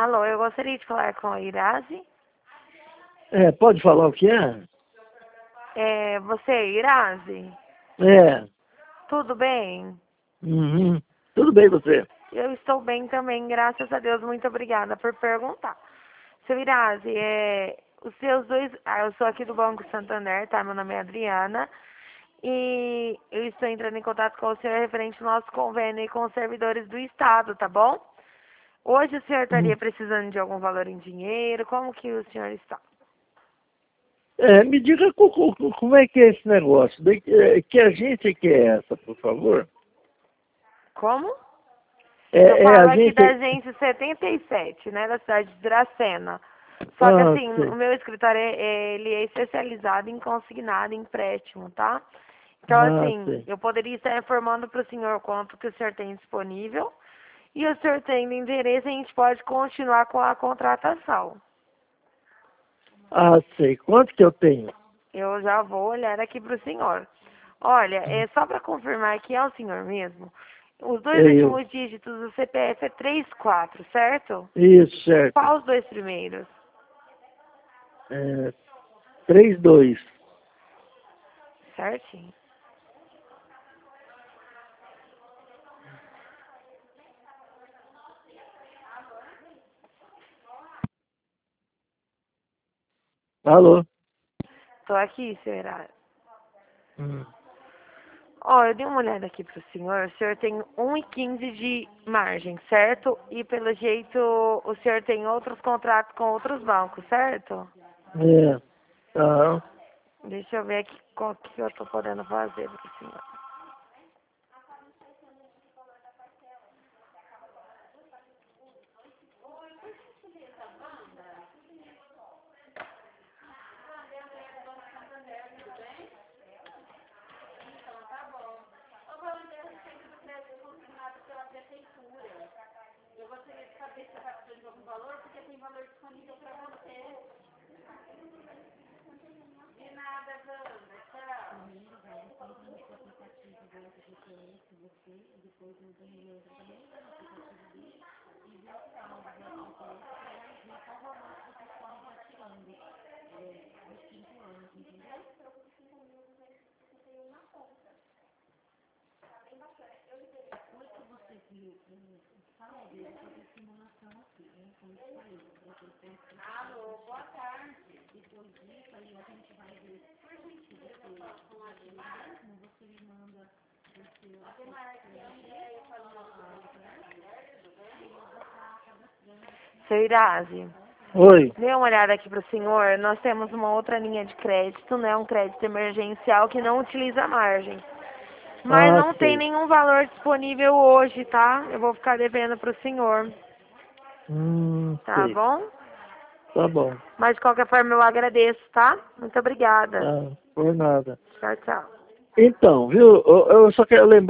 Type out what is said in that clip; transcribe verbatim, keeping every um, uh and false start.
Alô, eu gostaria de falar com a Irazi. É, pode falar o que é? É, você é Irazi? É. Tudo bem? Uhum. Tudo bem você? Eu estou bem também, graças a Deus. Muito obrigada por perguntar. Seu Irazi, é, os seus dois... Ah, eu sou aqui do Banco Santander, tá? Meu nome é Adriana. E eu estou entrando em contato com o senhor referente ao nosso convênio com os servidores do Estado, tá bom? Hoje o senhor estaria Hum. precisando de algum valor em dinheiro? Como que o senhor está? É, me diga co- co- como é que é esse negócio. De- é, Que agência que é essa, por favor? Como? É, Eu é a falo aqui da agência... agência setenta e sete, né, da cidade de Dracena. Só que Ah, assim, o sei. meu escritório, é, é- ele é especializado em consignado, em empréstimo, tá? Então, Ah, assim, sei. eu poderia estar informando para o senhor quanto que o senhor tem disponível. E o senhor tendo interesse, a gente pode continuar com a contratação. Ah, sei. Quanto que eu tenho? Eu já vou olhar aqui para o senhor. Olha, é só para confirmar que é o senhor mesmo. Os dois É eu. últimos dígitos do C P F é trinta e quatro, certo? Isso, certo. Qual os dois primeiros? É, três, dois. Certinho. Alô? Tô aqui, senhora. Hum. Ó, eu dei uma olhada aqui pro senhor. O senhor tem um e quinze de margem, certo? E pelo jeito o senhor tem outros contratos com outros bancos, certo? É. Tá. Deixa eu ver aqui qual que eu tô podendo fazer pro senhor. Seu Irazi, Oi. dê uma olhada aqui pro senhor. Nós temos uma outra linha de crédito, né? Um crédito emergencial que não utiliza margem. Mas Ah, não tem sei. nenhum valor disponível hoje, tá? Eu vou ficar devendo pro senhor, Hum, tá sei. bom? Tá bom. Mas de qualquer forma eu agradeço, tá? Muito obrigada. Tá. Por nada. Tchau, tchau. Então, viu? Eu, eu só quero lembrar.